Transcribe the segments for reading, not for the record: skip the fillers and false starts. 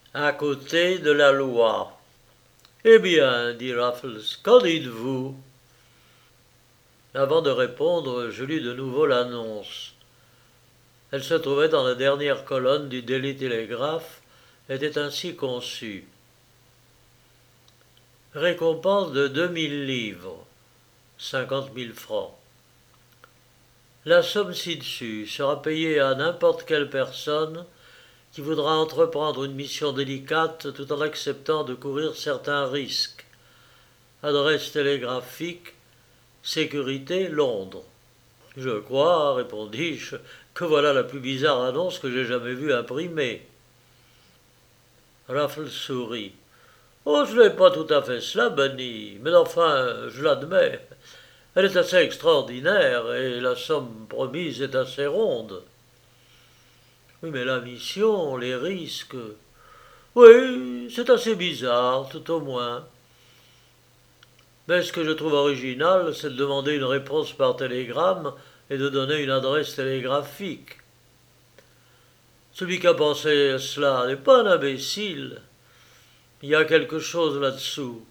À côté de la loi. Eh bien, dit Raffles, qu'en dites-vous? Avant de répondre, je lus de nouveau l'annonce. Elle se trouvait dans la dernière colonne du Daily Telegraph et était ainsi conçue. Récompense de 2000 livres, 50 000 francs. La somme ci-dessus sera payée à n'importe quelle personne qui voudra entreprendre une mission délicate tout en acceptant de courir certains risques. Adresse télégraphique, sécurité, Londres. Je crois, répondis-je, que voilà la plus bizarre annonce que j'ai jamais vue imprimée. Raffles sourit. Oh, ce n'est pas tout à fait cela, Bunny, mais enfin, je l'admets. Elle est assez extraordinaire et la somme promise est assez ronde. Oui, mais la mission, les risques. Oui, c'est assez bizarre, tout au moins. Mais ce que je trouve original, c'est de demander une réponse par télégramme et de donner une adresse télégraphique. Celui qui a pensé à cela n'est pas un imbécile. Il y a quelque chose là-dessous.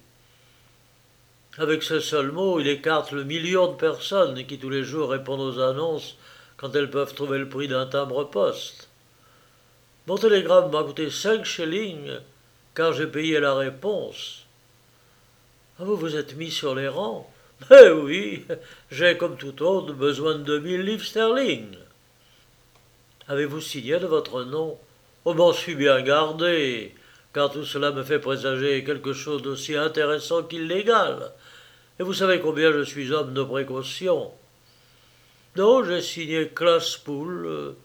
Avec ce seul mot, il écarte le million de personnes qui tous les jours répondent aux annonces quand elles peuvent trouver le prix d'un timbre-poste. Mon télégramme m'a coûté 5 shillings car j'ai payé la réponse. Ah, vous vous êtes mis sur les rangs? Eh oui, j'ai comme tout autre besoin de 2000 livres sterling. Avez-vous signé de votre nom? Oh, m'en suis bien gardé, car tout cela me fait présager quelque chose d'aussi intéressant qu'illégal. Et vous savez combien je suis homme de précaution. Non, j'ai signé Classpool,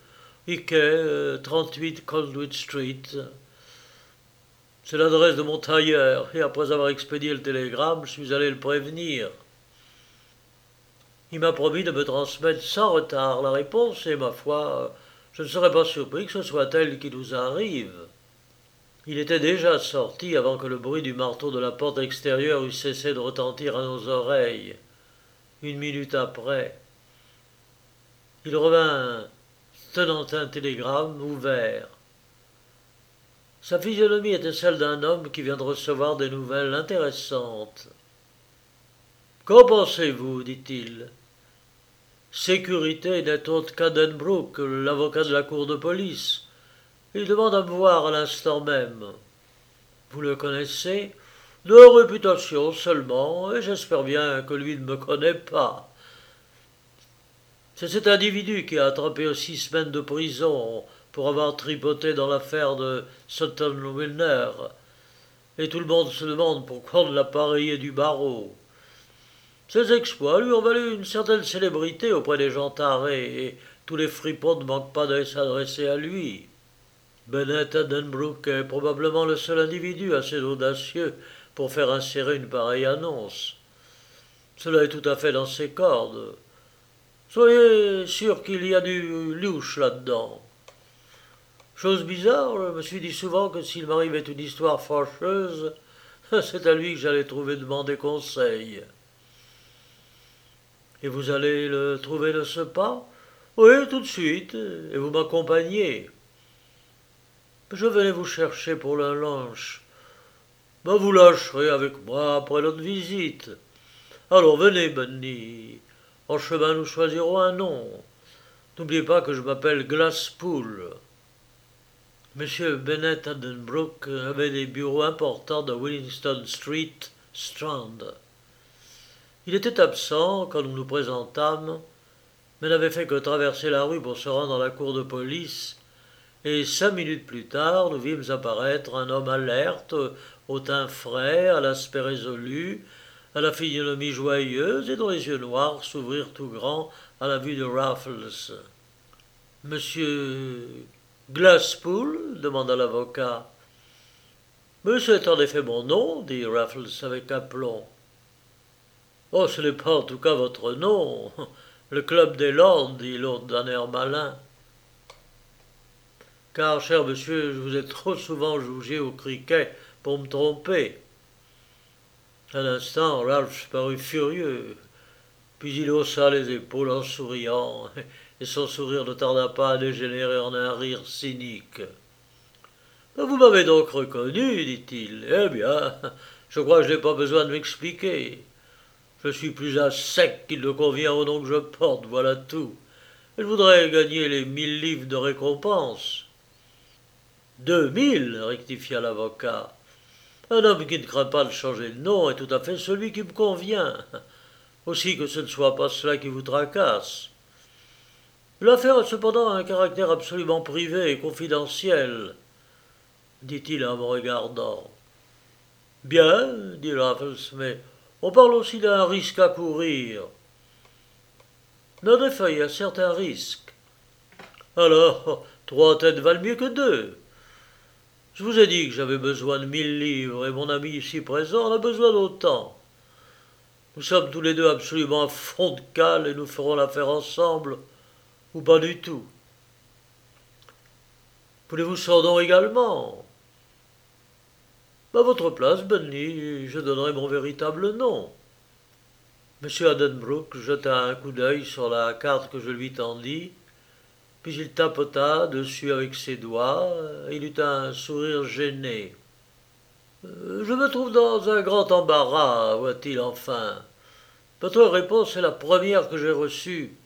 Ike, 38 Conduit Street. C'est l'adresse de mon tailleur, et après avoir expédié le télégramme, je suis allé le prévenir. Il m'a promis de me transmettre sans retard la réponse, et ma foi, je ne serais pas surpris que ce soit elle qui nous arrive. Il était déjà sorti avant que le bruit du marteau de la porte extérieure eût cessé de retentir à nos oreilles. 1 minute après, il revint tenant un télégramme ouvert. Sa physionomie était celle d'un homme qui vient de recevoir des nouvelles intéressantes. Qu'en pensez-vous? Dit-il. Sécurité n'est autre qu'Adenbrook, l'avocat de la cour de police. Il demande à me voir à l'instant même. Vous le connaissez? De réputation seulement, et j'espère bien que lui ne me connaît pas. C'est cet individu qui a attrapé 6 semaines de prison pour avoir tripoté dans l'affaire de Sutton Wilner. Et tout le monde se demande pourquoi on ne l'a pas rayé du barreau. Ses exploits lui ont valu une certaine célébrité auprès des gens tarés, et tous les fripons ne manquent pas d'aller s'adresser à lui. Bennett Addenbrooke est probablement le seul individu assez audacieux pour faire insérer une pareille annonce. Cela est tout à fait dans ses cordes. Soyez sûr qu'il y a du louche là-dedans. Chose bizarre, je me suis dit souvent que s'il m'arrivait une histoire fâcheuse, c'est à lui que j'allais trouver demander conseil. Et vous allez le trouver de ce pas? Oui, tout de suite, et vous m'accompagnez. Je venais vous chercher pour le lunch. Ben, vous lâcherez avec moi après notre visite. Alors venez, Bunny. En chemin, nous choisirons un nom. N'oubliez pas que je m'appelle Glasspool. Monsieur Bennett Addenbrooke avait des bureaux importants dans Willingston Street, Strand. Il était absent quand nous nous présentâmes, mais n'avait fait que traverser la rue pour se rendre à la cour de police, et 5 minutes plus tard, nous vîmes apparaître un homme alerte, au teint frais, à l'aspect résolu, à la physionomie joyeuse et dont les yeux noirs s'ouvrirent tout grands à la vue de Raffles. Monsieur Glasspool demanda l'avocat. Mais c'est en effet mon nom, dit Raffles avec aplomb. Oh, ce n'est pas en tout cas votre nom. Le club des Lords, dit l'autre d'un air malin. Car, cher monsieur, je vous ai trop souvent joué au cricket pour me tromper. Un instant, Ralph parut furieux, puis il haussa les épaules en souriant, et son sourire ne tarda pas à dégénérer en un rire cynique. Vous m'avez donc reconnu, dit-il. Eh bien, je crois que je n'ai pas besoin de m'expliquer. Je suis plus à sec qu'il ne convient au nom que je porte, voilà tout. Je voudrais gagner les 1000 livres de récompense. 2000, rectifia l'avocat. Un homme qui ne craint pas de changer de nom est tout à fait celui qui me convient. Aussi que ce ne soit pas cela qui vous tracasse. L'affaire a cependant un caractère absolument privé et confidentiel, dit-il en me regardant. Bien, dit Raffles, mais on parle aussi d'un risque à courir. Mais en effet, il y a certains risques. Alors, 3 têtes valent mieux que 2. Je vous ai dit que j'avais besoin de 1000 livres, et mon ami ici présent en a besoin d'autant. Nous sommes tous les deux absolument à fond de cale, et nous ferons l'affaire ensemble, ou pas du tout. Voulez-vous son nom également? À votre place, Benny, je donnerai mon véritable nom. M. Addenbrooke jeta un coup d'œil sur la carte que je lui tendis, puis il tapota dessus avec ses doigts, et il eut un sourire gêné. Je me trouve dans un grand embarras, voit-il enfin. Votre réponse est la première que j'ai reçue.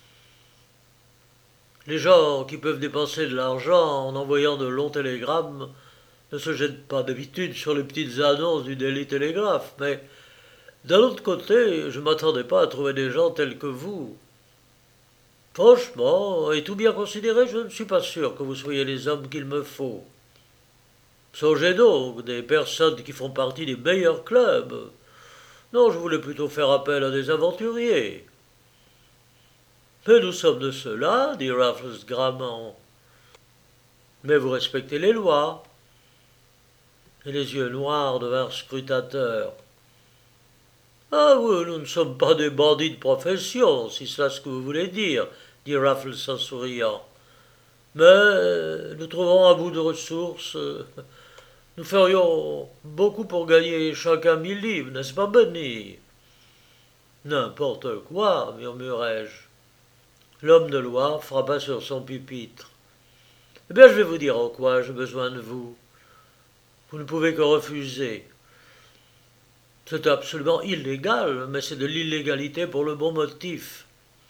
Les gens qui peuvent dépenser de l'argent en envoyant de longs télégrammes ne se jettent pas d'habitude sur les petites annonces du Daily Telegraph, mais d'un autre côté, je ne m'attendais pas à trouver des gens tels que vous. Franchement, et tout bien considéré, je ne suis pas sûr que vous soyez les hommes qu'il me faut. Songez donc, des personnes qui font partie des meilleurs clubs. Non, je voulais plutôt faire appel à des aventuriers. Mais nous sommes de ceux-là, dit Raffles gravement. Mais vous respectez les lois. Et les yeux noirs devinrent scrutateurs. Ah oui, nous ne sommes pas des bandits de profession, si c'est ce que vous voulez dire, dit Raffles en souriant. Mais nous trouvons un bout de ressources. Nous ferions beaucoup pour gagner chacun 1000 livres, n'est-ce pas, Benny? N'importe quoi, murmurai-je. L'homme de loi frappa sur son pupitre. Eh bien, je vais vous dire en quoi j'ai besoin de vous. Vous ne pouvez que refuser. C'est absolument illégal, mais c'est de l'illégalité pour le bon motif.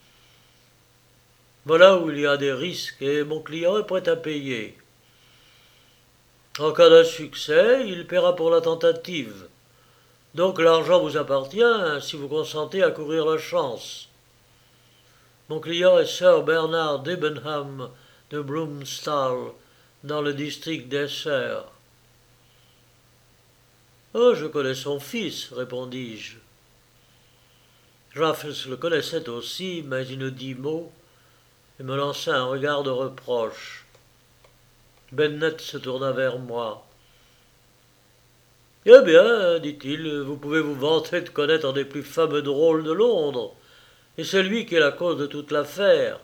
Voilà où il y a des risques et mon client est prêt à payer. En cas d'insuccès, il paiera pour la tentative. Donc l'argent vous appartient si vous consentez à courir la chance. Mon client est Sir Bernard Debenham de Broomstall, dans le district d'Esser. Oh, je connais son fils, répondis-je. Raffles le connaissait aussi, mais il ne dit mot et me lança un regard de reproche. Bennet se tourna vers moi. Eh bien, dit-il, vous pouvez vous vanter de connaître un des plus fameux drôles de Londres, et c'est lui qui est la cause de toute l'affaire.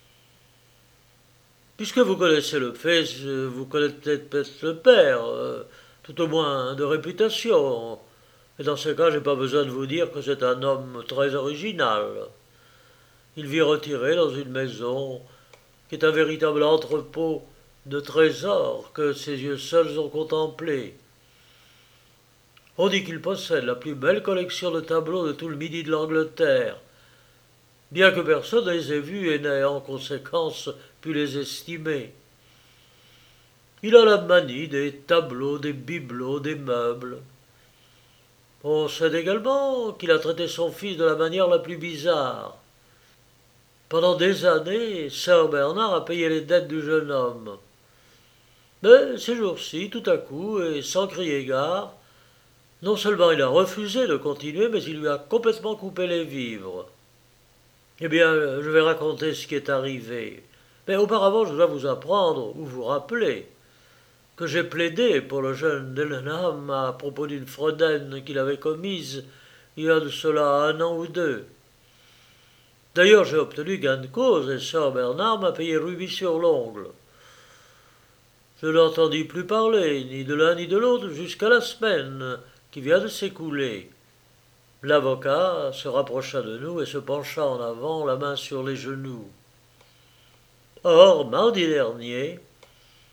Puisque vous connaissez le fils, vous connaissez peut-être le père, tout au moins de réputation. Et dans ce cas, je n'ai pas besoin de vous dire que c'est un homme très original. Il vit retiré dans une maison qui est un véritable entrepôt de trésors que ses yeux seuls ont contemplé. On dit qu'il possède la plus belle collection de tableaux de tout le midi de l'Angleterre, bien que personne ne les ait vus et n'ait en conséquence pu les estimer. Il a la manie des tableaux, des bibelots, des meubles. On sait également qu'il a traité son fils de la manière la plus bizarre. Pendant des années, Sir Bernard a payé les dettes du jeune homme. Mais ces jours-ci, tout à coup, et sans crier gare, non seulement il a refusé de continuer, mais il lui a complètement coupé les vivres. Eh bien, je vais raconter ce qui est arrivé. Mais auparavant, je dois vous apprendre, ou vous rappeler, que j'ai plaidé pour le jeune Debenham à propos d'une fraudaine qu'il avait commise il y a de cela 1 an ou 2. D'ailleurs, j'ai obtenu gain de cause et Sir Bernard m'a payé rubis sur l'ongle. Je n'entendis plus parler, ni de l'un ni de l'autre, jusqu'à la semaine qui vient de s'écouler. L'avocat se rapprocha de nous et se pencha en avant, la main sur les genoux. Or, mardi dernier,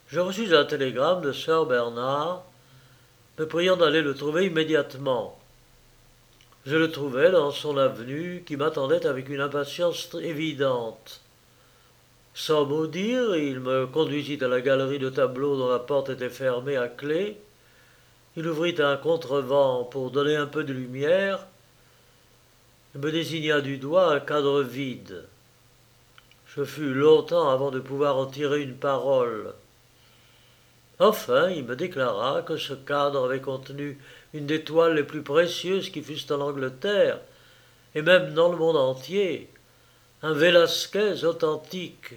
Je reçus un télégramme de Sir Bernard me priant d'aller le trouver immédiatement. Je le trouvai dans son avenue qui m'attendait avec une impatience évidente. Sans mot dire, il me conduisit à la galerie de tableaux dont la porte était fermée à clé. Il ouvrit un contrevent pour donner un peu de lumière et me désigna du doigt un cadre vide. Je fus longtemps avant de pouvoir en tirer une parole. Enfin, il me déclara que ce cadre avait contenu une des toiles les plus précieuses qui fussent en Angleterre, et même dans le monde entier, un Velasquez authentique.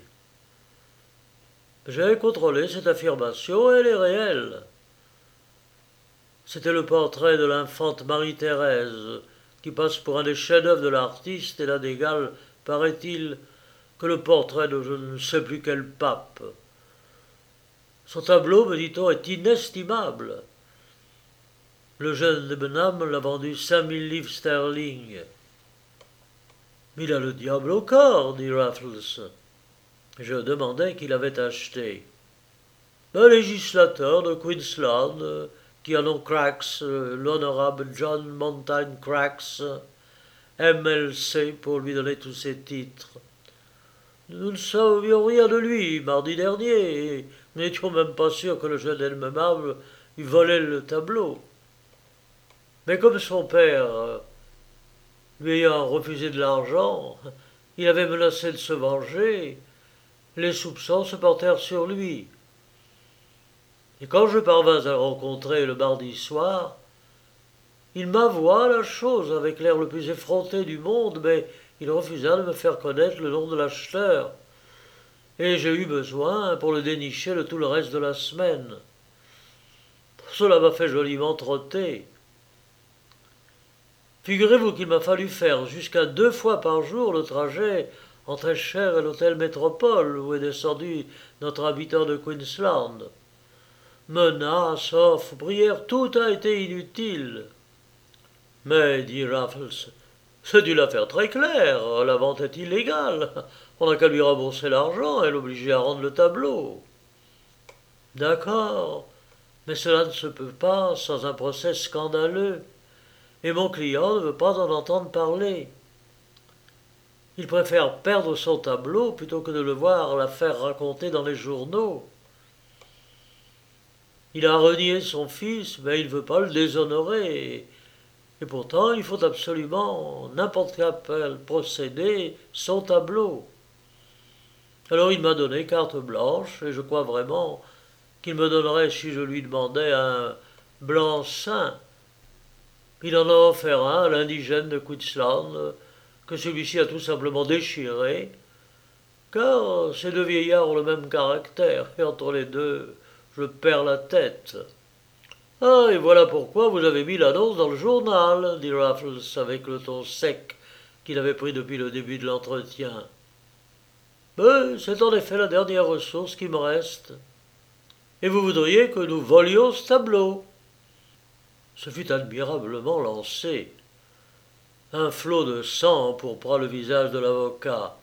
J'ai contrôlé cette affirmation et elle est réelle. C'était le portrait de l'infante Marie-Thérèse, qui passe pour un des chefs-d'œuvre de l'artiste et n'a d'égal, paraît-il, que le portrait de je ne sais plus quel pape. Son tableau, me dit-on, est inestimable. Le jeune Debenham l'a vendu 5000 livres sterling. Il a le diable au corps, dit Raffles. Je demandai qui l'avait acheté. Un législateur de Queensland, qui a nom Cracks, l'honorable John Montaigne Cracks, MLC, pour lui donner tous ses titres. Nous ne savions rien de lui mardi dernier, et nous n'étions même pas sûrs que le jeune aimable eût volé le tableau. Mais comme son père, lui ayant refusé de l'argent, il avait menacé de se venger, les soupçons se portèrent sur lui. Et quand je parvins à le rencontrer le mardi soir, il m'avoua la chose avec l'air le plus effronté du monde, mais il refusa de me faire connaître le nom de l'acheteur, et j'ai eu besoin pour le dénicher de tout le reste de la semaine. Cela m'a fait joliment trotter. Figurez-vous qu'il m'a fallu faire jusqu'à 2 fois par jour le trajet entre Escher et l'hôtel Métropole, où est descendu notre habitant de Queensland. Menaces, offres, prières, tout a été inutile. Mais, dit Raffles, c'est une affaire très claire, la vente est illégale. On n'a qu'à lui rembourser l'argent et l'obliger à rendre le tableau. D'accord, mais cela ne se peut pas sans un procès scandaleux, et mon client ne veut pas en entendre parler. Il préfère perdre son tableau plutôt que de le voir l'affaire racontée dans les journaux. Il a renié son fils, mais il ne veut pas le déshonorer. Et pourtant, il faut absolument, n'importe quel procédé, son tableau. Alors il m'a donné carte blanche, et je crois vraiment qu'il me donnerait si je lui demandais un blanc-seing. Il en a offert un à l'indigène de Queensland, que celui-ci a tout simplement déchiré, car ces deux vieillards ont le même caractère, et entre les deux, je perds la tête. Ah, et voilà pourquoi vous avez mis l'annonce dans le journal, dit Raffles avec le ton sec qu'il avait pris depuis le début de l'entretien. Mais c'est en effet la dernière ressource qui me reste. Et vous voudriez que nous volions ce tableau. Ce fut admirablement lancé. Un flot de sang empourpra le visage de l'avocat.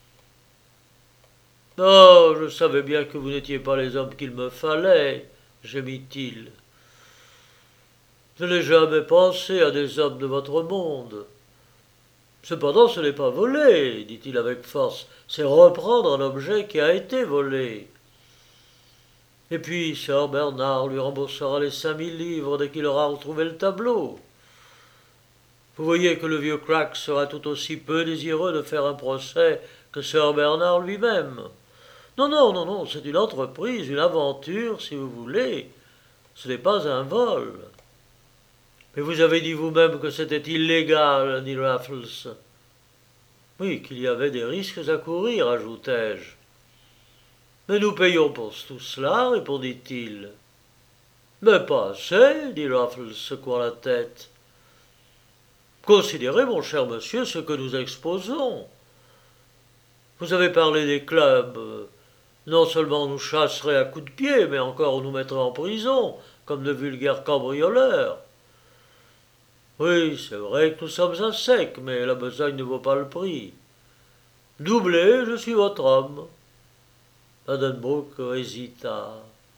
Oh, je savais bien que vous n'étiez pas les hommes qu'il me fallait, gémit-il. Je n'ai jamais pensé à des hommes de votre monde. Cependant, ce n'est pas voler, dit-il avec force, c'est reprendre un objet qui a été volé. Et puis, Sir Bernard lui remboursera les 5000 livres dès qu'il aura retrouvé le tableau. Vous voyez que le vieux Crack sera tout aussi peu désireux de faire un procès que Sir Bernard lui-même. Non, non, non, non, c'est une entreprise, une aventure, si vous voulez. Ce n'est pas un vol. Mais vous avez dit vous-même que c'était illégal, dit Raffles. Oui, qu'il y avait des risques à courir, ajoutai-je. Mais nous payons pour tout cela, répondit-il. Mais pas assez, dit Raffles, secouant la tête. Considérez, mon cher monsieur, ce que nous exposons. Vous avez parlé des clubs. Non seulement on nous chasserait à coups de pied, mais encore on nous mettrait en prison, comme de vulgaires cambrioleurs. Oui, c'est vrai que nous sommes à sec, mais la besogne ne vaut pas le prix. Doublé, je suis votre homme. Addenbrooke hésita.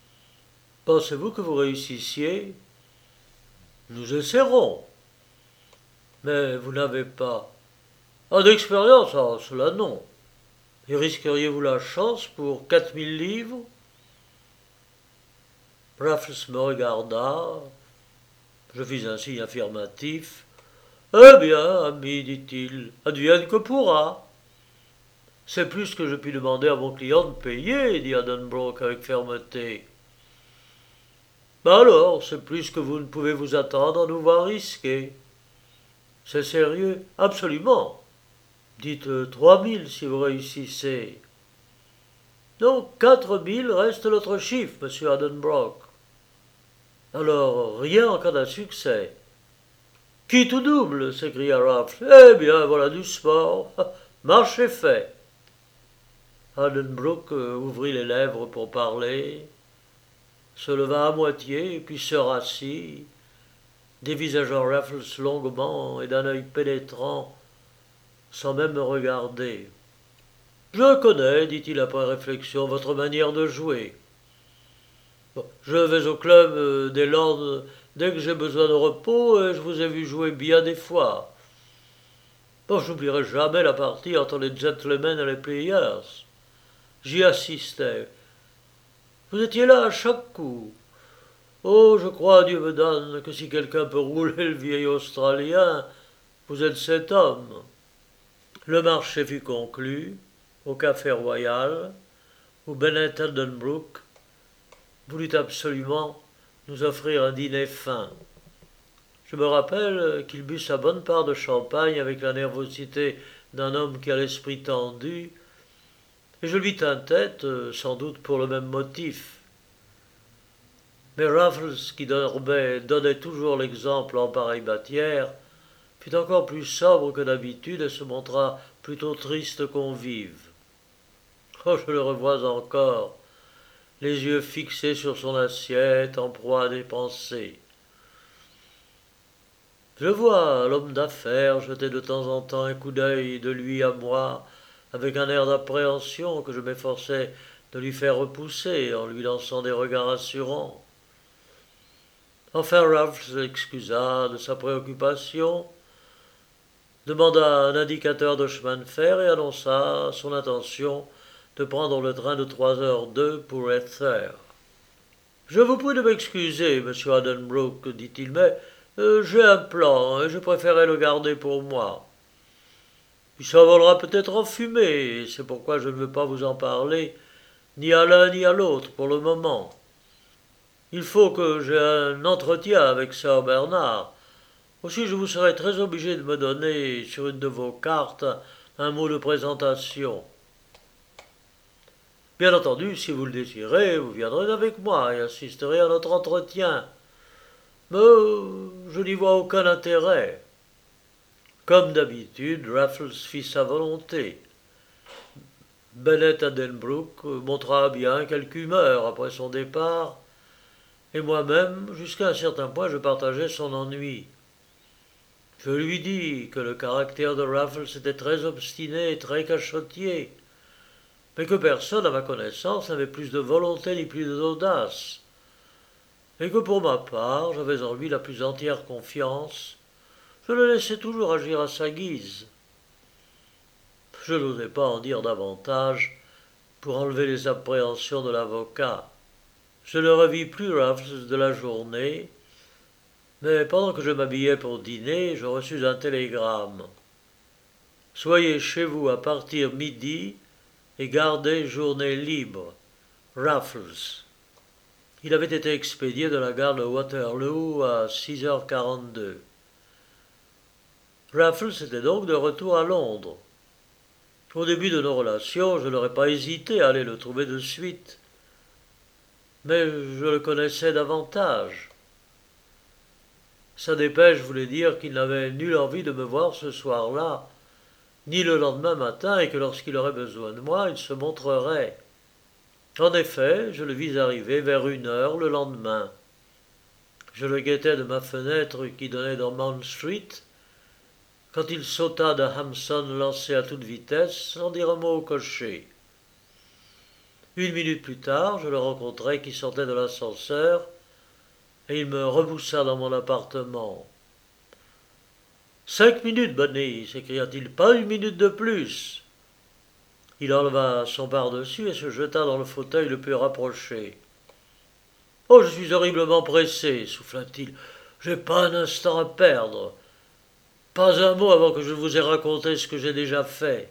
Pensez-vous que vous réussissiez? Nous essaierons. Mais vous n'avez pas. D'expérience, cela non. Et risqueriez-vous la chance pour 4000 livres? Raffles me regarda. Je fis un signe affirmatif. Eh bien, ami, dit-il, advienne que pourra. C'est plus que je puis demander à mon client de payer, dit Addenbrooke avec fermeté. Alors, c'est plus que vous ne pouvez vous attendre à nous voir risquer. C'est sérieux? Absolument. Dites 3000 si vous réussissez. Donc 4000 reste notre chiffre, monsieur Addenbrooke. Alors, rien en cas d'insuccès. Quitte ou double, s'écria Raffles. Eh bien, voilà du sport. Marche est fait. Addenbrooke ouvrit les lèvres pour parler, se leva à moitié, puis se rassit, dévisageant Raffles longuement et d'un œil pénétrant, sans même me regarder. Je connais, dit-il après réflexion, votre manière de jouer. Bon, je vais au club des Lords dès que j'ai besoin de repos et je vous ai vu jouer bien des fois. Bon, j'oublierai jamais la partie entre les gentlemen et les players. J'y assistais. Vous étiez là à chaque coup. Oh, je crois, Dieu me donne, que si quelqu'un peut rouler le vieil Australien, vous êtes cet homme. Le marché fut conclu au Café Royal, où Bennett Addenbrooke voulut absolument nous offrir un dîner fin. Je me rappelle qu'il but sa bonne part de champagne avec la nervosité d'un homme qui a l'esprit tendu, et je lui tins tête, sans doute pour le même motif. Mais Raffles, qui donnait toujours l'exemple en pareille matière, fut encore plus sobre que d'habitude et se montra plutôt triste convive. Oh, je le revois encore, les yeux fixés sur son assiette, en proie à des pensées. Je vois l'homme d'affaires jeter de temps en temps un coup d'œil de lui à moi, avec un air d'appréhension que je m'efforçais de lui faire repousser en lui lançant des regards assurants. Enfin Raffles s'excusa de sa préoccupation, demanda un indicateur de chemin de fer et annonça son intention de prendre le train de 3h02 pour Redther. Je vous prie de m'excuser, monsieur Addenbrooke, dit-il, mais j'ai un plan et je préférais le garder pour moi. Il s'envolera peut-être en fumée, et c'est pourquoi je ne veux pas vous en parler, ni à l'un ni à l'autre pour le moment. Il faut que j'aie un entretien avec Sir Bernard. Aussi je vous serai très obligé de me donner, sur une de vos cartes, un mot de présentation. Bien entendu, si vous le désirez, vous viendrez avec moi et assisterez à notre entretien. Mais je n'y vois aucun intérêt. Comme d'habitude, Raffles fit sa volonté. Bennett Addenbrooke montra bien quelque humeur après son départ, et moi-même, jusqu'à un certain point, je partageais son ennui. Je lui dis que le caractère de Raffles était très obstiné et très cachottier, mais que personne, à ma connaissance, n'avait plus de volonté ni plus d'audace, et que pour ma part, j'avais en lui la plus entière confiance. Je le laissais toujours agir à sa guise. Je n'osais pas en dire davantage pour enlever les appréhensions de l'avocat. Je ne revis plus Raffles de la journée, mais pendant que je m'habillais pour dîner, je reçus un télégramme. Soyez chez vous à partir midi et gardez journée libre. Raffles. Il avait été expédié de la gare de Waterloo à 6h42. Raffles était donc de retour à Londres. Au début de nos relations, je n'aurais pas hésité à aller le trouver de suite, mais je le connaissais davantage. Sa dépêche voulait dire qu'il n'avait nulle envie de me voir ce soir-là, ni le lendemain matin, et que lorsqu'il aurait besoin de moi, il se montrerait. En effet, je le vis arriver vers 1h le lendemain. Je le guettais de ma fenêtre qui donnait dans Mount Street, quand il sauta d'un Hampson lancé à toute vitesse, sans dire un mot au cocher. Une minute plus tard, je le rencontrai qui sortait de l'ascenseur, et il me repoussa dans mon appartement. 5 minutes, Bunny, s'écria-t-il, pas une minute de plus. Il enleva son pardessus et se jeta dans le fauteuil le plus rapproché. Oh, je suis horriblement pressé, souffla-t-il. J'ai pas un instant à perdre. Pas un mot avant que je vous ai raconté ce que j'ai déjà fait.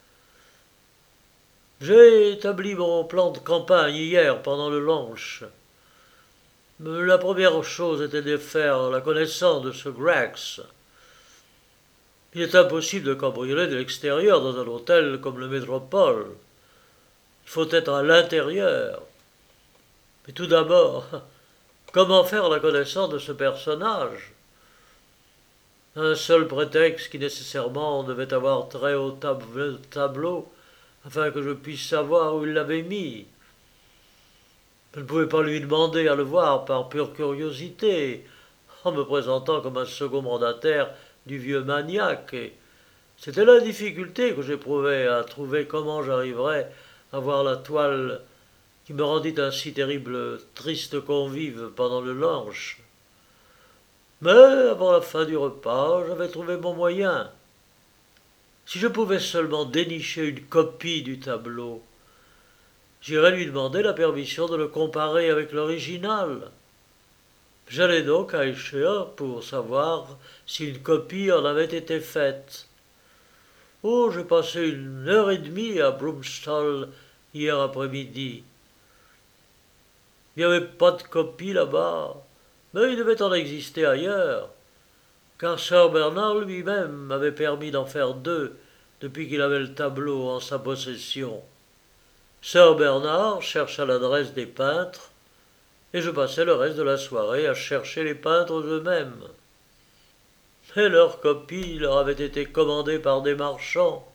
J'ai établi mon plan de campagne hier pendant le lunch. La première chose était de faire la connaissance de ce Grex. Il est impossible de cambrioler de l'extérieur dans un hôtel comme le Métropole. Il faut être à l'intérieur. Mais tout d'abord, comment faire la connaissance de ce personnage? Un seul prétexte qui nécessairement devait avoir trait au tableau afin que je puisse savoir où il l'avait mis. Je ne pouvais pas lui demander à le voir par pure curiosité, en me présentant comme un second mandataire du vieux maniaque. Et c'était la difficulté que j'éprouvais à trouver comment j'arriverais à voir la toile qui me rendit un si terrible triste convive pendant le lunch. Mais avant la fin du repas, j'avais trouvé mon moyen. Si je pouvais seulement dénicher une copie du tableau, j'irais lui demander la permission de le comparer avec l'original. J'allais donc à Escher pour savoir si une copie en avait été faite. Oh, j'ai passé 1 heure et demie à Broomstall hier après-midi. Il n'y avait pas de copie là-bas, mais il devait en exister ailleurs, car Sir Bernard lui-même m'avait permis d'en faire 2 depuis qu'il avait le tableau en sa possession. Sir Bernard chercha l'adresse des peintres, et je passai le reste de la soirée à chercher les peintres eux-mêmes. Mais leurs copies leur avaient été commandées par des marchands.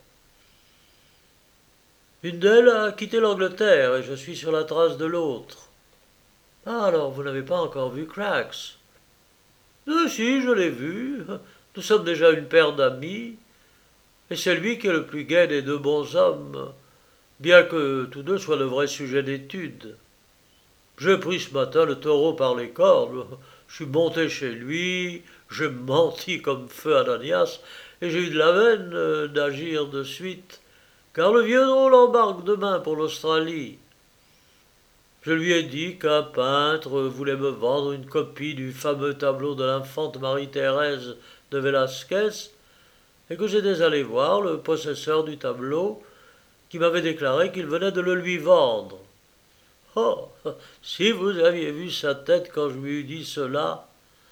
Une d'elles a quitté l'Angleterre, et je suis sur la trace de l'autre. Ah, alors vous n'avez pas encore vu Craggs? Si, je l'ai vu. Nous sommes déjà une paire d'amis, et c'est lui qui est le plus gai des 2 bons hommes, bien que tous 2 soient de vrais sujets d'étude. J'ai pris ce matin le taureau par les cornes, je suis monté chez lui, j'ai menti comme feu Ananias, et j'ai eu de la veine d'agir de suite, car le vieux drôle embarque demain pour l'Australie. Je lui ai dit qu'un peintre voulait me vendre une copie du fameux tableau de l'infante Marie-Thérèse de Velázquez, et que j'étais allé voir le possesseur du tableau, qui m'avait déclaré qu'il venait de le lui vendre. Oh, si vous aviez vu sa tête quand je lui eus dit cela,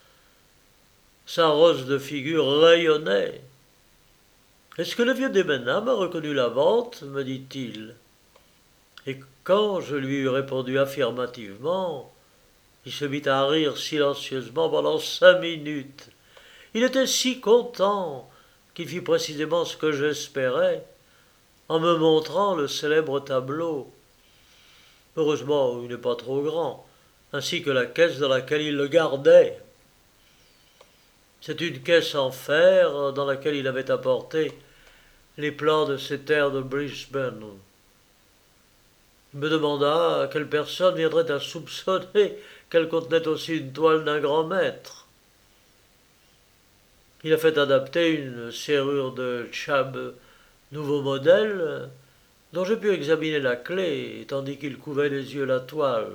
sa rose de figure rayonnait. Est-ce que le vieux Debenham a reconnu la vente? Me dit-il. Et quand je lui eus répondu affirmativement, il se mit à rire silencieusement pendant 5 minutes. Il était si content qu'il fit précisément ce que j'espérais, en me montrant le célèbre tableau. Heureusement, il n'est pas trop grand, ainsi que la caisse dans laquelle il le gardait. C'est une caisse en fer dans laquelle il avait apporté les plans de ces terres de Brisbane. Il me demanda quelle personne viendrait à soupçonner qu'elle contenait aussi une toile d'un grand maître. Il a fait adapter une serrure de Chab nouveau modèle, dont j'ai pu examiner la clé, tandis qu'il couvait les yeux la toile.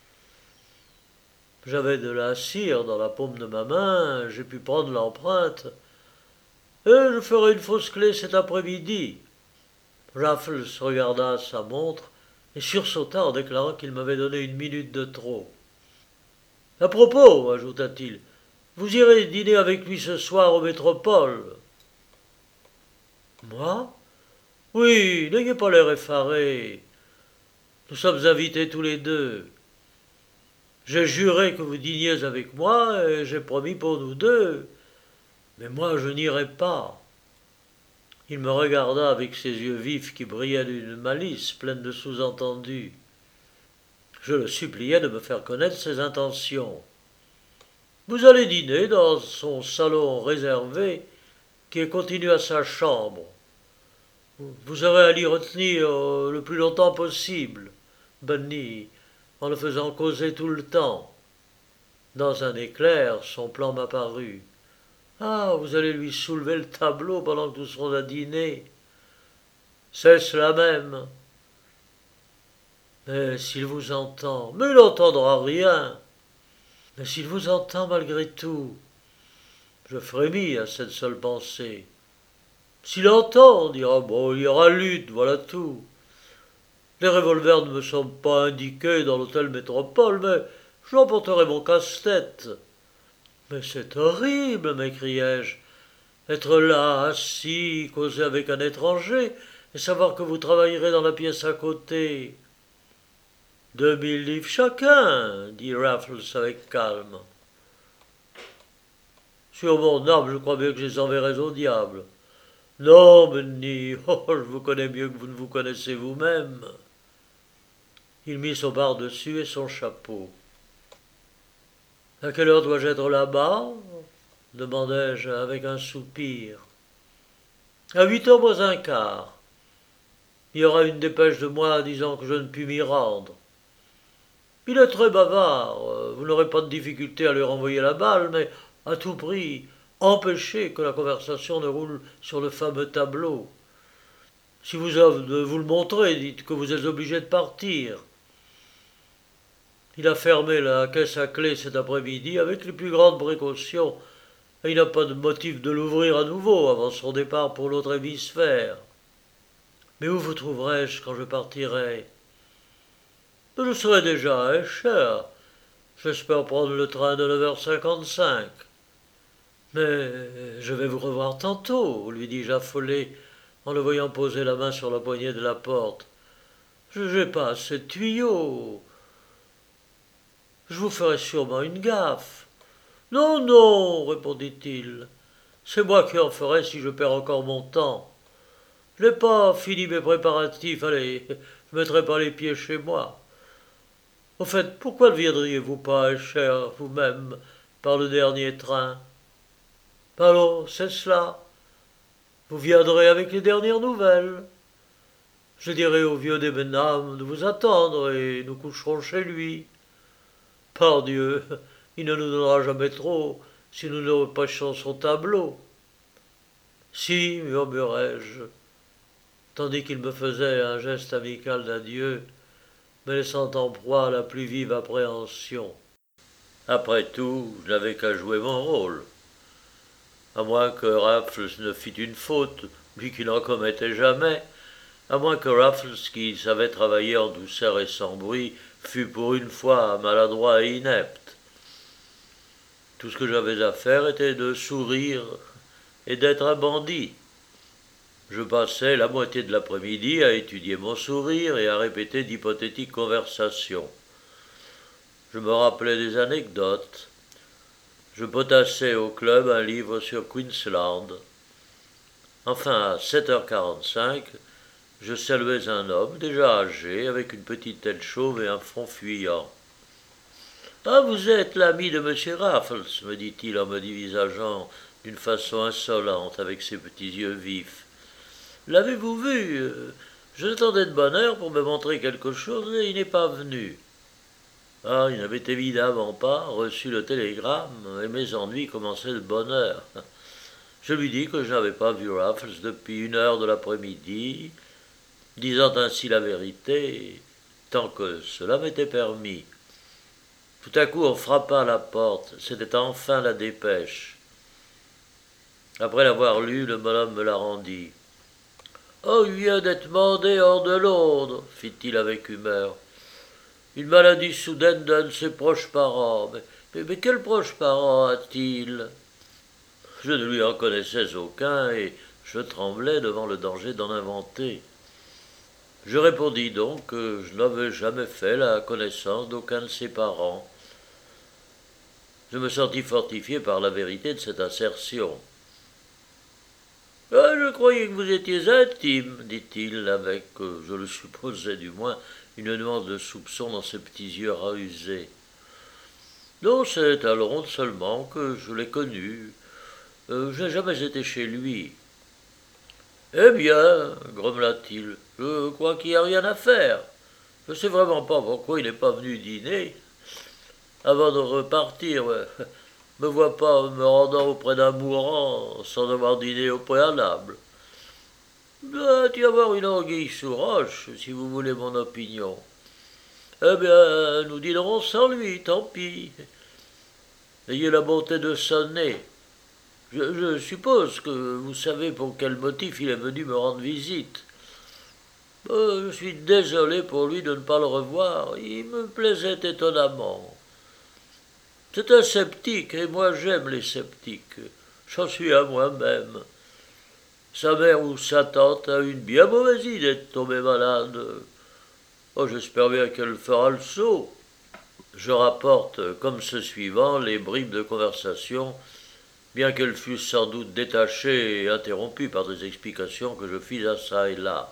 J'avais de la cire dans la paume de ma main, j'ai pu prendre l'empreinte, et je ferai une fausse clé cet après-midi. Raffles regarda sa montre et sursauta en déclarant qu'il m'avait donné 1 minute de trop. À propos, ajouta-t-il, vous irez dîner avec lui ce soir au Métropole. Moi? Oui, n'ayez pas l'air effaré. Nous sommes invités tous les 2. J'ai juré que vous dîniez avec moi, et j'ai promis pour nous 2. Mais moi, je n'irai pas. Il me regarda avec ses yeux vifs qui brillaient d'une malice pleine de sous-entendus. Je le suppliai de me faire connaître ses intentions. Vous allez dîner dans son salon réservé, qui est contenu à sa chambre. Vous aurez à l'y retenir le plus longtemps possible. Bunny, en le faisant causer tout le temps. Dans un éclair, son plan m'apparut. Ah, vous allez lui soulever le tableau pendant que nous serons à dîner. C'est cela même. Mais s'il vous entend, mais il n'entendra rien. Mais s'il vous entend malgré tout, je frémis à cette seule pensée. S'il entend, on dira bon, il y aura lutte, voilà tout. Les revolvers ne me sont pas indiqués dans l'hôtel Métropole, mais j'emporterai mon casse-tête. Mais c'est horrible, m'écriai-je. Être là, assis, causer avec un étranger, et savoir que vous travaillerez dans la pièce à côté. 2000 livres chacun, dit Raffles avec calme. Sur mon âme, je crois bien que je les enverrai au diable. Non, Benny, oh, je vous connais mieux que vous ne vous connaissez vous-même. Il mit son pardessus et son chapeau. À quelle heure dois-je être là-bas demandai-je avec un soupir. À 8 heures moins un quart. Il y aura une dépêche de moi disant que je ne puis m'y rendre. Il est très bavard, vous n'aurez pas de difficulté à lui renvoyer la balle, mais à tout prix, empêchez que la conversation ne roule sur le fameux tableau. Si vous avez de vous le montrer, dites que vous êtes obligé de partir. Il a fermé la caisse à clé cet après-midi avec les plus grandes précautions, et il n'a pas de motif de l'ouvrir à nouveau avant son départ pour l'autre hémisphère. Mais où vous trouverai-je quand je partirai? Je serai déjà à Escher. J'espère prendre le train de 9h55. Mais je vais vous revoir tantôt, lui dis-je affolé, en le voyant poser la main sur la poignée de la porte. Je n'ai pas assez de tuyaux. Je vous ferai sûrement une gaffe. Non, non, répondit-il. C'est moi qui en ferai si je perds encore mon temps. Je n'ai pas fini mes préparatifs, allez, je ne mettrai pas les pieds chez moi. Au fait, pourquoi ne viendriez-vous pas à Escher vous-même par le dernier train? Allons, c'est cela. Vous viendrez avec les dernières nouvelles. Je dirai au vieux Debenham de vous attendre et nous coucherons chez lui. Pardieu, il ne nous donnera jamais trop si nous ne repêchons son tableau. Si, murmurai-je, tandis qu'il me faisait un geste amical d'adieu, me laissant en proie à la plus vive appréhension. Après tout, je n'avais qu'à jouer mon rôle. À moins que Raffles ne fît une faute, lui qui n'en commettait jamais, à moins que Raffles, qui savait travailler en douceur et sans bruit, fût pour une fois maladroit et inepte. Tout ce que j'avais à faire était de sourire et d'être un bandit. Je passais la moitié de l'après-midi à étudier mon sourire et à répéter d'hypothétiques conversations. Je me rappelais des anecdotes. Je potassais au club un livre sur Queensland. Enfin, à 7h45, je saluais un homme déjà âgé, avec une petite tête chauve et un front fuyant. « Ah, vous êtes l'ami de M. Raffles, me dit-il en me dévisageant d'une façon insolente avec ses petits yeux vifs. L'avez-vous vu? Je l'attendais de bonne heure pour me montrer quelque chose et il n'est pas venu. Ah, il n'avait évidemment pas reçu le télégramme et mes ennuis commençaient de bonne heure. Je lui dis que je n'avais pas vu Raffles depuis 1 heure de l'après-midi, disant ainsi la vérité, tant que cela m'était permis. Tout à coup, on frappa à la porte. C'était enfin la dépêche. Après l'avoir lue, le bonhomme me la rendit. « Oh, il vient d'être mandé hors de Londres, fit-il avec humeur. Une maladie soudaine d'un de ses proches parents. Mais quels proches parents a-t-il? Je ne lui en connaissais aucun et je tremblais devant le danger d'en inventer. Je répondis donc que je n'avais jamais fait la connaissance d'aucun de ses parents. Je me sentis fortifié par la vérité de cette assertion. « Ah, je croyais que vous étiez intime, dit-il, avec, je le supposais du moins, une nuance de soupçon dans ses petits yeux rusés. Non, c'est à Londres seulement que je l'ai connu. Je n'ai jamais été chez lui. Eh bien, grommela-t-il, je crois qu'il n'y a rien à faire. Je sais vraiment pas pourquoi il n'est pas venu dîner. Avant de repartir, me vois pas me rendant auprès d'un mourant sans avoir dîné au préalable. Doit y avoir une anguille sous roche, si vous voulez mon opinion. Eh bien, nous dînerons sans lui, tant pis. Ayez la bonté de sonner. Je suppose que vous savez pour quel motif il est venu me rendre visite. Je suis désolé pour lui de ne pas le revoir. Il me plaisait étonnamment. C'est un sceptique, et moi j'aime les sceptiques. J'en suis à moi-même. Sa mère ou sa tante a une bien mauvaise idée de tomber malade. Oh, j'espère bien qu'elle fera le saut. Je rapporte, comme ce suivant, les bribes de conversation, bien qu'elles fussent sans doute détachées et interrompues par des explications que je fis à ça et là.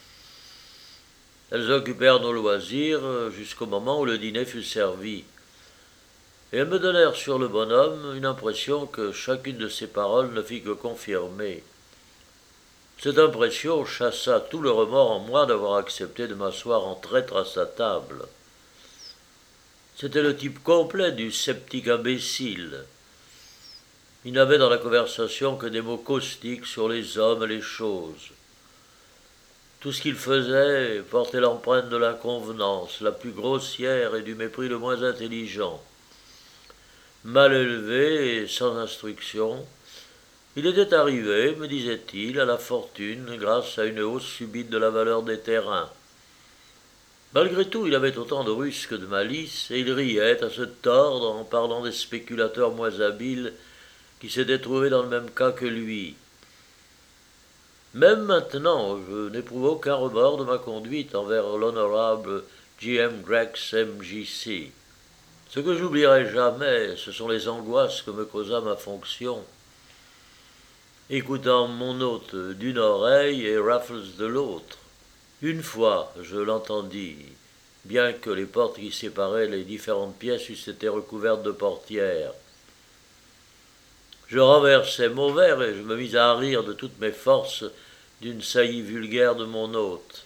Elles occupèrent nos loisirs jusqu'au moment où le dîner fut servi, et elles me donnèrent sur le bonhomme une impression que chacune de ses paroles ne fit que confirmer. Cette impression chassa tout le remords en moi d'avoir accepté de m'asseoir en traître à sa table. C'était le type complet du sceptique imbécile. Il n'avait dans la conversation que des mots caustiques sur les hommes et les choses. Tout ce qu'il faisait portait l'empreinte de l'inconvenance la plus grossière et du mépris le moins intelligent. Mal élevé et sans instruction, il était arrivé, me disait-il, à la fortune grâce à une hausse subite de la valeur des terrains. Malgré tout, il avait autant de ruse que de malice, et il riait à se tordre en parlant des spéculateurs moins habiles qui s'étaient trouvés dans le même cas que lui. Même maintenant, je n'éprouve aucun remords de ma conduite envers l'honorable J.M. Grex M.J.C. Ce que j'oublierai jamais, ce sont les angoisses que me causa ma fonction. Écoutant mon hôte d'une oreille et Raffles de l'autre. Une fois, je l'entendis, bien que les portes qui séparaient les différentes pièces eussent été recouvertes de portières. Je renversai mon verre et je me mis à rire de toutes mes forces d'une saillie vulgaire de mon hôte.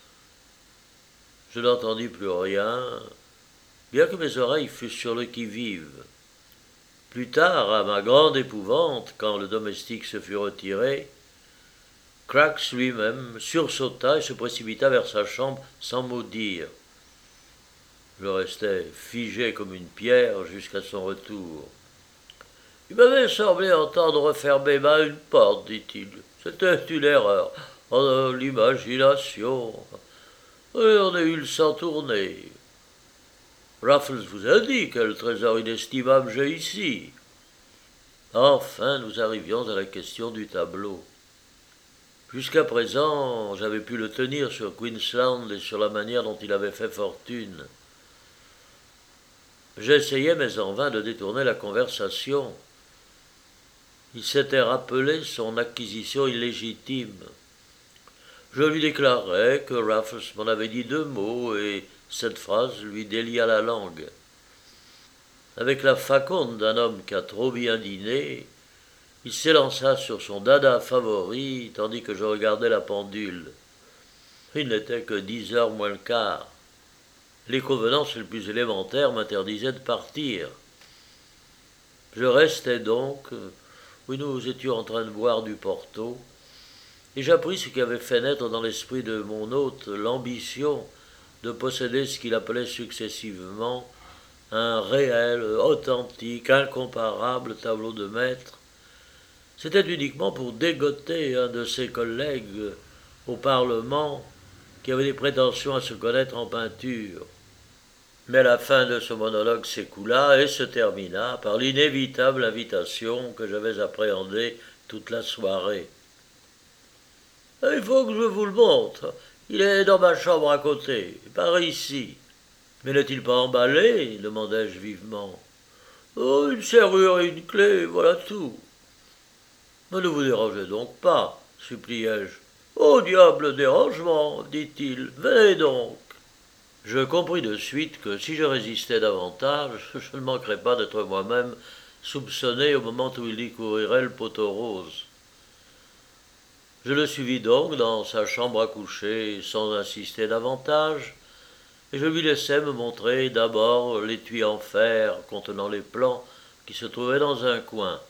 Je n'entendis plus rien, bien que mes oreilles fussent sur le qui-vive. Plus tard, à ma grande épouvante, quand le domestique se fut retiré, Craggs lui-même sursauta et se précipita vers sa chambre sans mot dire. Je restai figé comme une pierre jusqu'à son retour. Il m'avait semblé entendre refermer main une porte, dit-il. C'était une erreur. Oh, l'imagination. Et on a eu le sang tourné. Raffles vous a dit quel trésor inestimable j'ai ici. Enfin, nous arrivions à la question du tableau. Jusqu'à présent, j'avais pu le tenir sur Queensland et sur la manière dont il avait fait fortune. J'essayais, mais en vain, de détourner la conversation. Il s'était rappelé son acquisition illégitime. Je lui déclarai que Raffles m'en avait dit 2 mots et cette phrase lui délia la langue. Avec la faconde d'un homme qui a trop bien dîné, il s'élança sur son dada favori tandis que je regardais la pendule. Il n'était que 10 heures moins le quart. Les convenances les plus élémentaires m'interdisaient de partir. Je restai donc où nous étions en train de boire du Porto, et j'appris ce qui avait fait naître dans l'esprit de mon hôte l'ambition de posséder ce qu'il appelait successivement un réel, authentique, incomparable tableau de maître. C'était uniquement pour dégoter un de ses collègues au Parlement qui avait des prétentions à se connaître en peinture. Mais la fin de ce monologue s'écoula et se termina par l'inévitable invitation que j'avais appréhendée toute la soirée. « Il faut que je vous le montre. Il est dans ma chambre à côté, par ici. »« Mais n'est-il pas emballé ?» demandai-je vivement. « Oh, une serrure et une clé, voilà tout. »« Mais ne vous dérangez donc pas, suppliai-je. »« Oh, diable dérangement, dit-il. Venez donc. » Je compris de suite que si je résistais davantage, je ne manquerais pas d'être moi-même soupçonné au moment où il découvrirait le poteau rose. Je le suivis donc dans sa chambre à coucher sans insister davantage, et je lui laissai me montrer d'abord l'étui en fer contenant les plans qui se trouvait dans un coin.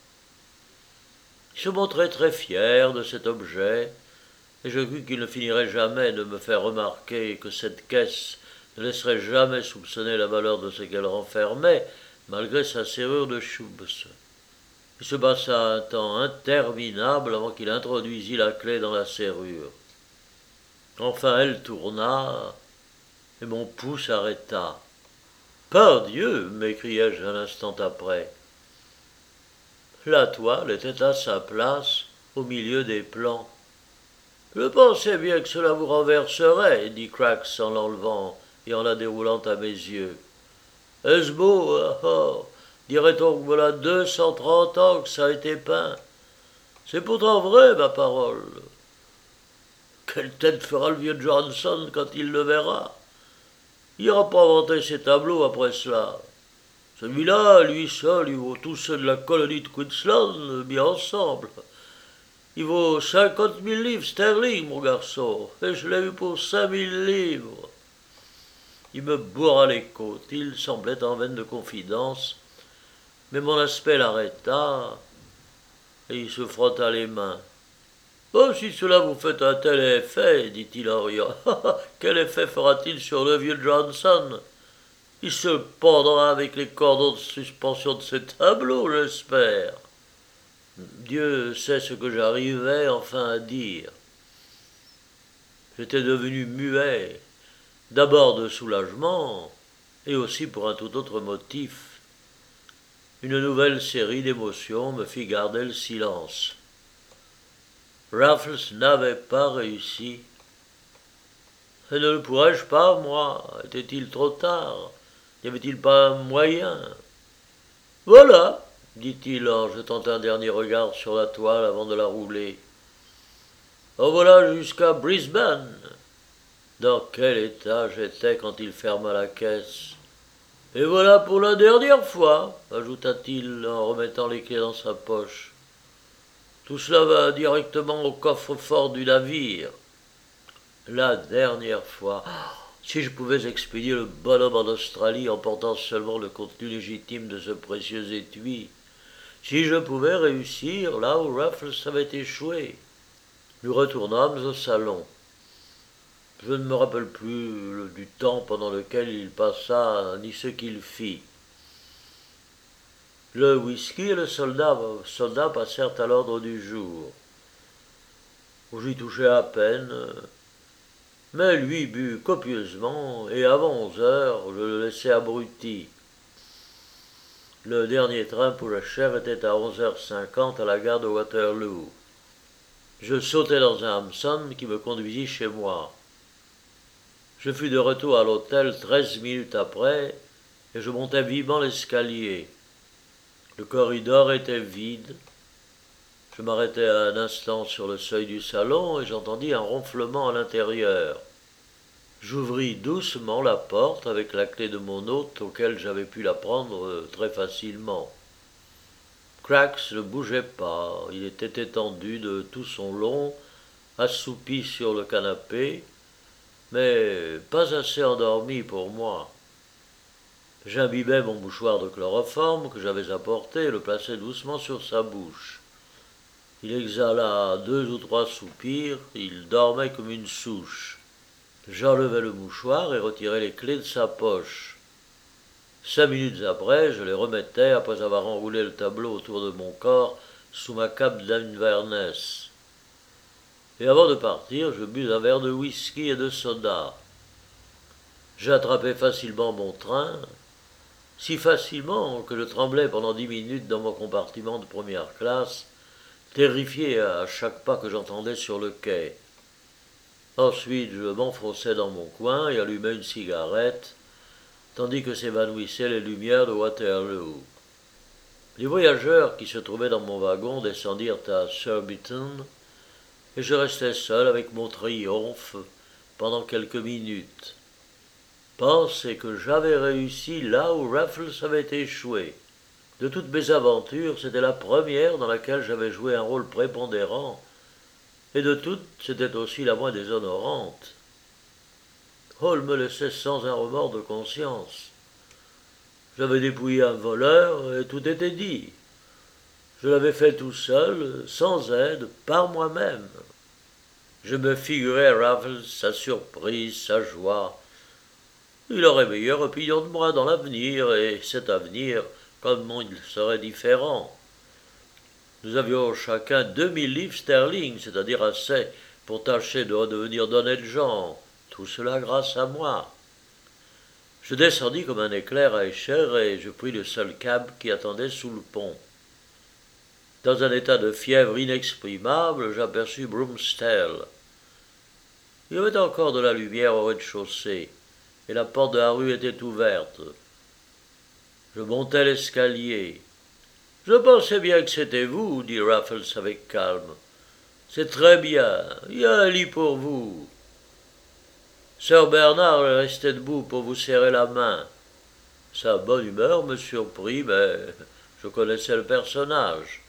Il se montrait très fier de cet objet, et je crus qu'il ne finirait jamais de me faire remarquer que cette caisse ne laisserait jamais soupçonner la valeur de ce qu'elle renfermait, malgré sa serrure de choubs. Il se passa un temps interminable avant qu'il introduisit la clé dans la serrure. Enfin elle tourna, et mon pouls s'arrêta. « Pardieu !» m'écriai-je un instant après. La toile était à sa place, au milieu des plans. « Je pensais bien que cela vous renverserait, dit Cracks en l'enlevant et en la déroulant à mes yeux. Est-ce beau, dirait-on que voilà 230 ans que ça a été peint. C'est pourtant vrai, ma parole. Quelle tête fera le vieux Johnson quand il le verra? Il n'ira pas inventer ses tableaux après cela. Celui-là, lui seul, il vaut tous ceux de la colonie de Queensland, mis ensemble. Il vaut 50 000 livres sterling, mon garçon, et je l'ai eu pour 5 000 livres. Il me bourra les côtes, il semblait en veine de confidence, mais mon aspect l'arrêta, et il se frotta les mains. « Oh, si cela vous fait un tel effet, dit-il en riant, quel effet fera-t-il sur le vieux Johnson? Il se pendra avec les cordons de suspension de ses tableaux, j'espère. » Dieu sait ce que j'arrivais enfin à dire. J'étais devenu muet, d'abord de soulagement, et aussi pour un tout autre motif. Une nouvelle série d'émotions me fit garder le silence. Raffles n'avait pas réussi. Et ne le pourrais-je pas, moi? Était-il trop tard? N'y avait-il pas un moyen? Voilà, dit-il en jetant un dernier regard sur la toile avant de la rouler. En voilà jusqu'à Brisbane. Dans quel état j'étais quand il ferma la caisse? Et voilà pour la dernière fois, ajouta-t-il en remettant les clés dans sa poche. Tout cela va directement au coffre-fort du navire. La dernière fois. Si je pouvais expédier le bonhomme en Australie en portant seulement le contenu légitime de ce précieux étui. Si je pouvais réussir là où Raffles avait échoué. Nous retournâmes au salon. Je ne me rappelle plus du temps pendant lequel il passa, ni ce qu'il fit. Le whisky et le soldat passèrent à l'ordre du jour. J'y touchai à peine, mais lui but copieusement, et avant 11 heures, je le laissai abruti. Le dernier train pour le Cher était à 11h50 à la gare de Waterloo. Je sautai dans un Hampson qui me conduisit chez moi. Je fus de retour à l'hôtel 13 minutes après, et je montai vivement l'escalier. Le corridor était vide. Je m'arrêtai un instant sur le seuil du salon et j'entendis un ronflement à l'intérieur. J'ouvris doucement la porte avec la clé de mon hôte auquel j'avais pu la prendre très facilement. Cracks ne bougeait pas, il était étendu de tout son long, assoupi sur le canapé, mais pas assez endormi pour moi. J'imbibai mon mouchoir de chloroforme que j'avais apporté et le plaçai doucement sur sa bouche. Il exhala 2 ou 3 soupirs, il dormait comme une souche. J'enlevai le mouchoir et retirai les clés de sa poche. 5 minutes après, je les remettais après avoir enroulé le tableau autour de mon corps sous ma cape d'Inverness. Et avant de partir, je bus un verre de whisky et de soda. J'attrapai facilement mon train, si facilement que je tremblais pendant 10 minutes dans mon compartiment de première classe, terrifié à chaque pas que j'entendais sur le quai. Ensuite, je m'enfonçai dans mon coin et allumai une cigarette, tandis que s'évanouissaient les lumières de Waterloo. Les voyageurs qui se trouvaient dans mon wagon descendirent à Surbiton, et je restai seul avec mon triomphe pendant quelques minutes. Penser que j'avais réussi là où Raffles avait échoué. De toutes mes aventures, c'était la première dans laquelle j'avais joué un rôle prépondérant, et de toutes, c'était aussi la moins déshonorante. Hall me laissait sans un remords de conscience. J'avais dépouillé un voleur et tout était dit. Je l'avais fait tout seul, sans aide, par moi-même. Je me figurais Raffles sa surprise, sa joie. Il aurait meilleure opinion de moi dans l'avenir, et cet avenir, comment il serait différent. Nous avions chacun 2000 livres sterling, c'est-à-dire assez pour tâcher de redevenir d'honnêtes gens. Tout cela grâce à moi. Je descendis comme un éclair à Escher et je pris le seul cab qui attendait sous le pont. Dans un état de fièvre inexprimable, j'aperçus Broomstell. Il y avait encore de la lumière au rez-de-chaussée, et la porte de la rue était ouverte. Je montai l'escalier. Je pensais bien que c'était vous, dit Raffles avec calme. C'est très bien, il y a un lit pour vous. Sir Bernard est resté debout pour vous serrer la main. Sa bonne humeur me surprit, mais je connaissais le personnage.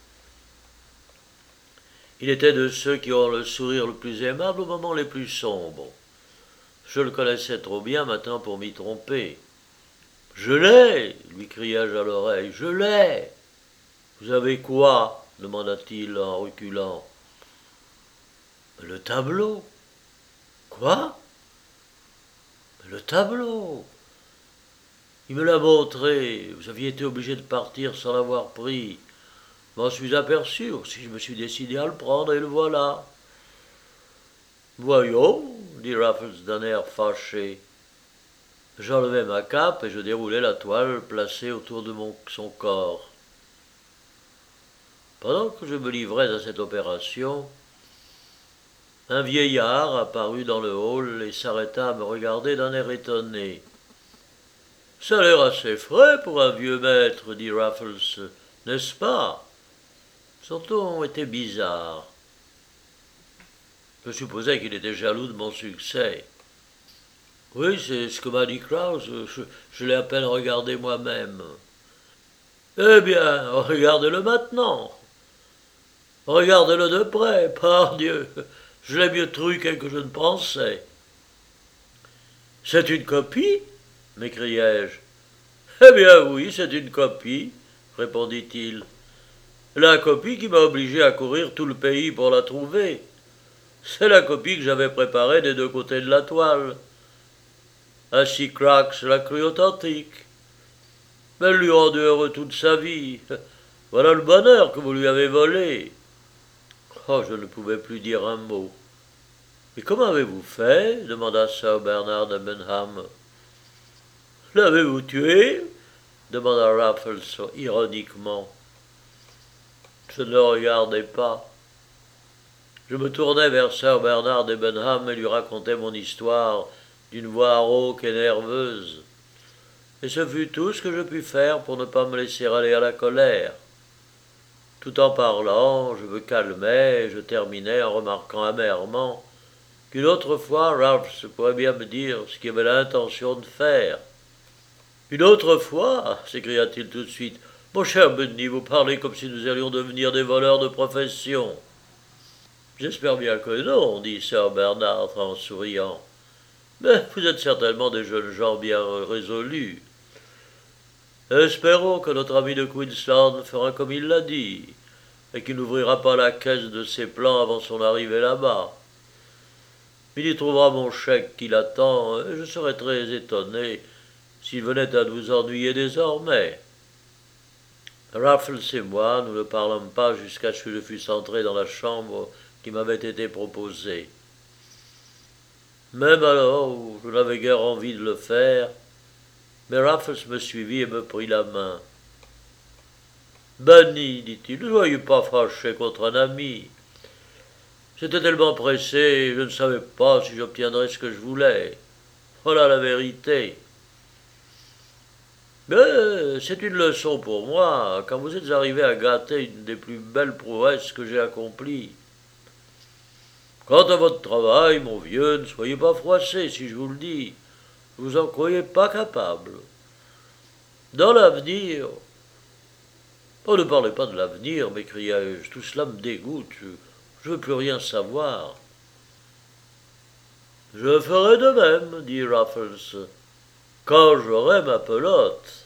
Il était de ceux qui ont le sourire le plus aimable aux moments les plus sombres. Je le connaissais trop bien maintenant pour m'y tromper. Je l'ai, lui criai-je à l'oreille, je l'ai. Vous avez quoi demanda-t-il en reculant. Le tableau. Quoi? Le tableau. Il me l'a montré. Vous aviez été obligé de partir sans l'avoir pris. M'en suis aperçu, aussi je me suis décidé à le prendre et le voilà. Voyons, dit Raffles d'un air fâché. J'enlevai ma cape et je déroulai la toile placée autour de son corps. Pendant que je me livrais à cette opération, un vieillard apparut dans le hall et s'arrêta à me regarder d'un air étonné. « Ça a l'air assez frais pour un vieux maître, dit Raffles, n'est-ce pas ?» Son ton était bizarre. Je supposais qu'il était jaloux de mon succès. « Oui, c'est ce que m'a dit Krauss, je l'ai à peine regardé moi-même. »« Eh bien, regarde-le maintenant. Regarde-le de près, pardieu. Je l'ai mieux truqué que je ne pensais. »« C'est une copie ?» m'écriai-je. « Eh bien oui, c'est une copie, » répondit-il. « La copie qui m'a obligé à courir tout le pays pour la trouver. C'est la copie que j'avais préparée des deux côtés de la toile. Ainsi Cracks l'a cru authentique. Elle lui rendu heureux toute sa vie. Voilà le bonheur que vous lui avez volé. » Oh, je ne pouvais plus dire un mot. « Et comment avez-vous fait ?» demanda Sir Bernard Debenham. « L'avez-vous tué ?» demanda Raffles ironiquement. Je ne le regardai pas. Je me tournai vers Sir Bernard Debenham et lui racontai mon histoire d'une voix rauque et nerveuse. Et ce fut tout ce que je pus faire pour ne pas me laisser aller à la colère. Tout en parlant, je me calmais et je terminai en remarquant amèrement qu'une autre fois Ralph pourrait bien me dire ce qu'il avait l'intention de faire. « Une autre fois » s'écria-t-il tout de suite. « Mon cher Bunny, vous parlez comme si nous allions devenir des voleurs de profession. »« J'espère bien que non, » dit Sir Bernard en souriant. « Mais vous êtes certainement des jeunes gens bien résolus. Espérons que notre ami de Queensland fera comme il l'a dit, et qu'il n'ouvrira pas la caisse de ses plans avant son arrivée là-bas. Il y trouvera mon chèque qui l'attend, et je serais très étonné s'il venait à nous ennuyer désormais. » Raffles et moi, nous ne parlâmes pas jusqu'à ce que je fusse entré dans la chambre qui m'avait été proposée. Même alors où je n'avais guère envie de le faire, mais Raffles me suivit et me prit la main. « Bunny, dit-il, ne soyez pas fâché contre un ami. J'étais tellement pressé, je ne savais pas si j'obtiendrais ce que je voulais. Voilà la vérité. Mais c'est une leçon pour moi, quand vous êtes arrivé à gâter une des plus belles prouesses que j'ai accomplies. Quant à votre travail, mon vieux, ne soyez pas froissé si je vous le dis. Vous en croyez pas capable. Dans l'avenir... » « Oh, ne parlez pas de l'avenir, m'écriai-je, tout cela me dégoûte, je ne veux plus rien savoir. » Je ferai de même, dit Raffles, quand j'aurai ma pelote.